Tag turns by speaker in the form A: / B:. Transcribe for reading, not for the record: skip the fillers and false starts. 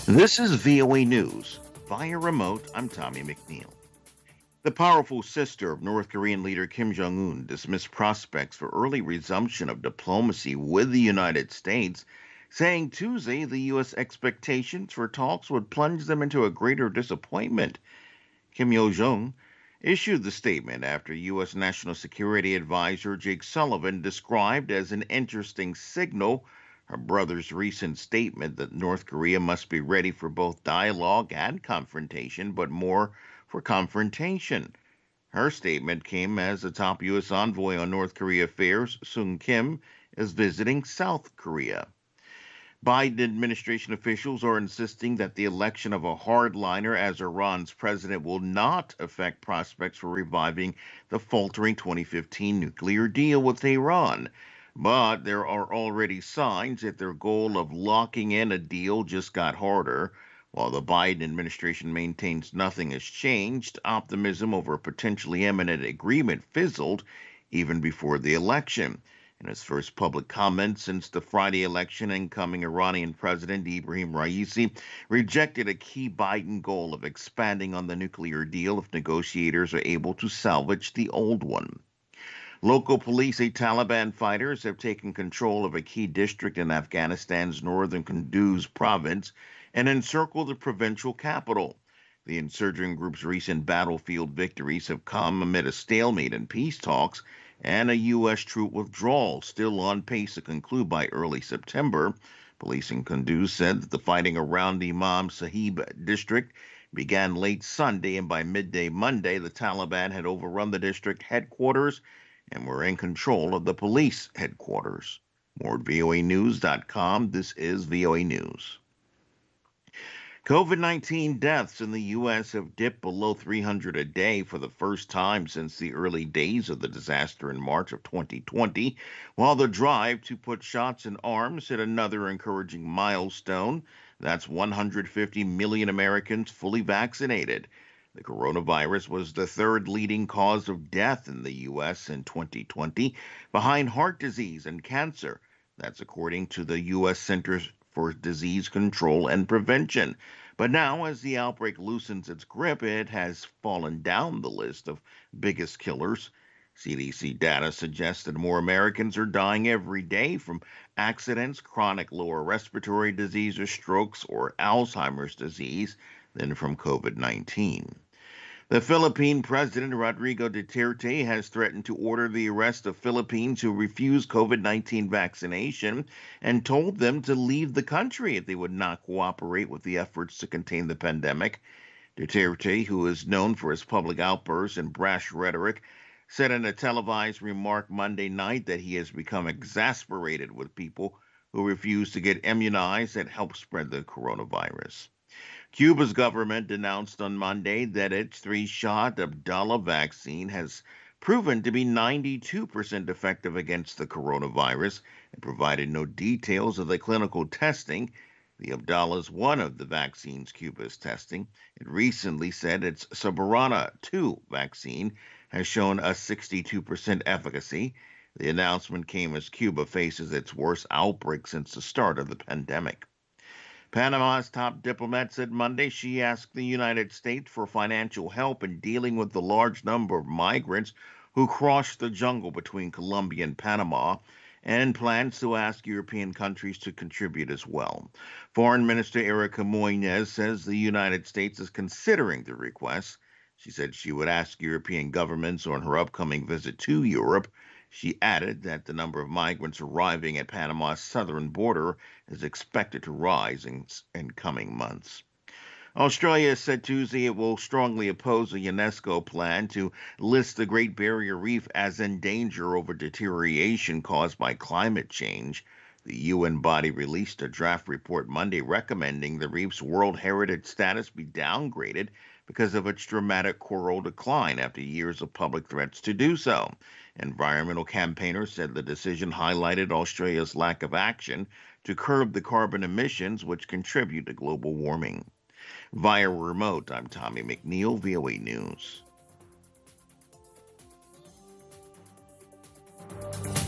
A: This is VOA News. Via remote, I'm Tommy McNeil. The powerful sister of North Korean leader Kim Jong un dismissed prospects for early resumption of diplomacy with the United States, saying Tuesday the U.S. expectations for talks would plunge them into a greater disappointment. Kim Yo Jong issued the statement after U.S. National Security Advisor Jake Sullivan described as an interesting signal her brother's recent statement that North Korea must be ready for both dialogue and confrontation, but more for confrontation. Her statement came as the top U.S. envoy on North Korea affairs, Sung Kim, is visiting South Korea. Biden administration officials are insisting that the election of a hardliner as Iran's president will not affect prospects for reviving the faltering 2015 nuclear deal with Iran. But there are already signs that their goal of locking in a deal just got harder. While the Biden administration maintains nothing has changed, optimism over a potentially imminent agreement fizzled even before the election. In his first public comment since the Friday election, incoming Iranian President Ibrahim Raisi rejected a key Biden goal of expanding on the nuclear deal if negotiators are able to salvage the old one. Local police say Taliban fighters have taken control of a key district in Afghanistan's northern Kunduz province and encircled the provincial capital. The insurgent group's recent battlefield victories have come amid a stalemate in peace talks and a U.S. troop withdrawal still on pace to conclude by early September. Police in Kunduz said that the fighting around the Imam Sahib district began late Sunday, and by midday Monday, the Taliban had overrun the district headquarters and were in control of the police headquarters. More at voanews.com. This is VOA News. COVID-19 deaths in the U.S. have dipped below 300 a day for the first time since the early days of the disaster in March of 2020, while the drive to put shots in arms hit another encouraging milestone. That's 150 million Americans fully vaccinated. The coronavirus was the third leading cause of death in the U.S. in 2020, behind heart disease and cancer. That's according to the U.S. Centers for Disease Control and Prevention. But now, as the outbreak loosens its grip, it has fallen down the list of biggest killers. CDC data suggests that more Americans are dying every day from accidents, chronic lower respiratory disease or strokes, or Alzheimer's disease than from COVID 19. The Philippine President Rodrigo Duterte has threatened to order the arrest of Philippines who refuse COVID-19 vaccination and told them to leave the country if they would not cooperate with the efforts to contain the pandemic. Duterte, who is known for his public outbursts and brash rhetoric, said in a televised remark Monday night that he has become exasperated with people who refuse to get immunized and help spread the coronavirus. Cuba's government announced on Monday that its three-shot Abdala vaccine has proven to be 92% effective against the coronavirus and provided no details of the clinical testing. The Abdala is one of the vaccines Cuba is testing. It recently said its Sabarana 2 vaccine has shown a 62% efficacy. The announcement came as Cuba faces its worst outbreak since the start of the pandemic. Panama's top diplomat said Monday she asked the United States for financial help in dealing with the large number of migrants who crossed the jungle between Colombia and Panama and plans to ask European countries to contribute as well. Foreign Minister Erica Moines says the United States is considering the request. She said she would ask European governments on her upcoming visit to Europe. She added that the number of migrants arriving at Panama's southern border is expected to rise in coming months. Australia said Tuesday it will strongly oppose a UNESCO plan to list the Great Barrier Reef as in danger over deterioration caused by climate change. The UN body released a draft report Monday recommending the reef's World Heritage status be downgraded because of its dramatic coral decline after years of public threats to do so. Environmental campaigners said the decision highlighted Australia's lack of action to curb the carbon emissions which contribute to global warming. Via remote, I'm Tommy McNeil, VOA News.